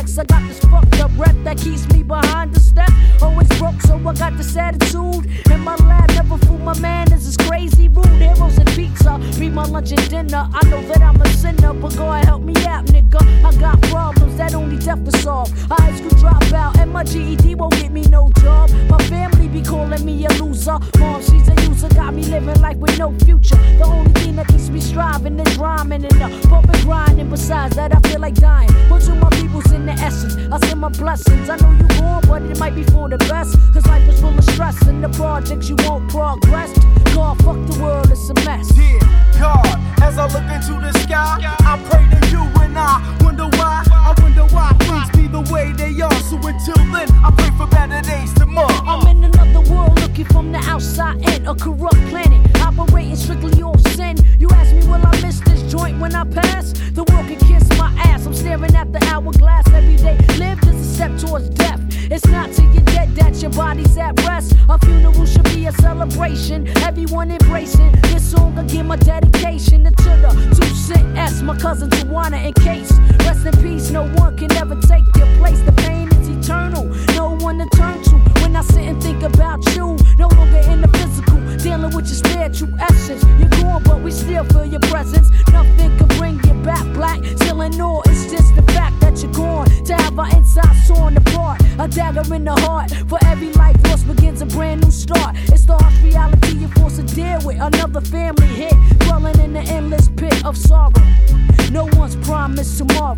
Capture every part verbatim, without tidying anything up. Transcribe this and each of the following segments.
projects. I got this fucked up rep that keeps me behind the step. Always broke, so I got this attitude. In my lab, never fool my manners. It's crazy rude. Heroes and pizza, be my lunch and dinner. I know that I'm a sinner, but go and help me out, nigga. I got problems that only death can solve. A high school dropout, and my G E D won't get me no job. My family be calling me a loser. Mom, she's a user, got me living life with no future. The only thing that keeps me striving is rhyming and the pumping grinding. Besides that, I feel like dying. But to my people's in the essence, I send my blessings. I know you born, but it might be for the best. Cause life is full of stress, and the projects you won't progress. God, fuck the world, it's a mess. Yeah, God, as I look into the sky, I pray to you and I wonder why. I wonder why things be the way they are. So until then, I pray for better days tomorrow. I'm in another world looking from the outside in. A corrupt planet, operating strictly off sin. You ask me, will I miss this joint when I pass? The world can kiss my ass. I'm staring at the hourglass every day. Lived is a step towards death. It's not till you're dead that your body's at rest. A funeral should be a celebration. Everyone embracing this song. I give my dedication to the two cent S, my cousin Tawana. In case, rest in peace. No one can ever take your place. The pain is eternal. No one to turn to when I sit and think about you. No longer in the physical, dealing with your spiritual essence. You're gone, but we still feel your presence. Nothing can bring you back black. Still in awe, it's just the fact that you're gone. To have our insides torn apart, a dagger in the heart. For every life lost begins a brand new start. It's the harsh reality you're forced to deal with. Another family hit, dwelling in the endless pit of sorrow. No one's promised tomorrow.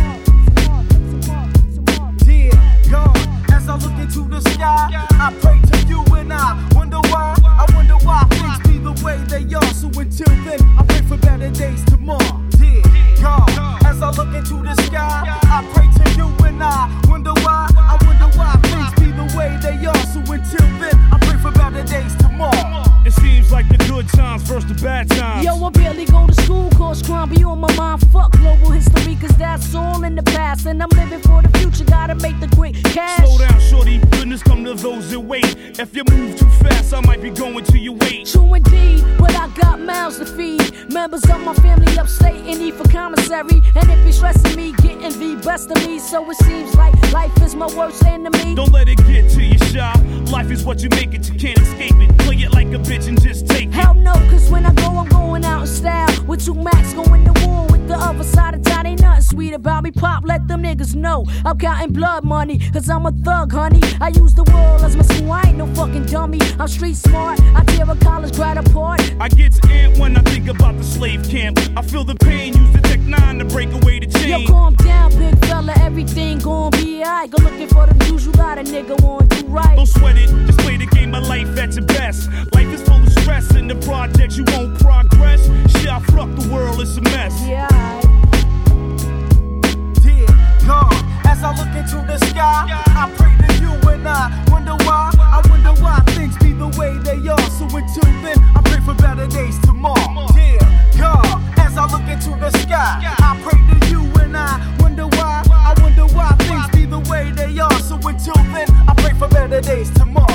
Yeah, God, as I look into the sky, I pray to you and I wonder why. I wonder why things be the way they are. So until then, I pray for better days tomorrow. Yeah, God, as I look into the sky, I pray to you and I wonder why. I wonder why things be the way they are. So until then, I pray for better days tomorrow. It seems like the good times versus the bad times. Yo, I barely go to school, cause crime be on my mind. Fuck global history, cause that's all in the past. And I'm living for the future, gotta make the quick cash. Slow down, shorty, goodness come to those that wait. If you move too fast, I might be going to your weight. True indeed, but I got mouths to feed. Members of my family upstate in need for commissary. And it be stressing me, getting the best of me. So it seems like life is my worst enemy. Don't let it get to you, shy. Life is what you make it, you can't escape it. Play it like a bitch and just take it. Hell no, cause when I go, I'm going out in style. With two Max going to war with the other side of town. Ain't nothing sweet about me. Pop, let them niggas know I'm counting blood money, cause I'm a thug, honey. I use the world as my school, I ain't no fucking dummy. I'm street smart, I tear a college grad apart. I get amped when I think about the slave camp. I feel the pain, use the tech nine to break away the chain. Yo, calm down, big fella, everything gon' be alright. Go looking for the views, you got a nigga wanna do right. Don't sweat it, just play the game of life at your best. Life is full of stress, in the projects you won't progress. Shit, I fuck the world, it's a mess. Yeah, alright. Yeah, God, as I look into the sky, I pray to you and I wonder why. I wonder why things be the way they are. So until then, I pray for better days tomorrow. Yeah, God, as I look into the sky, I pray to you and I wonder why. I wonder why things be the way they are. So until then, I pray for better days tomorrow.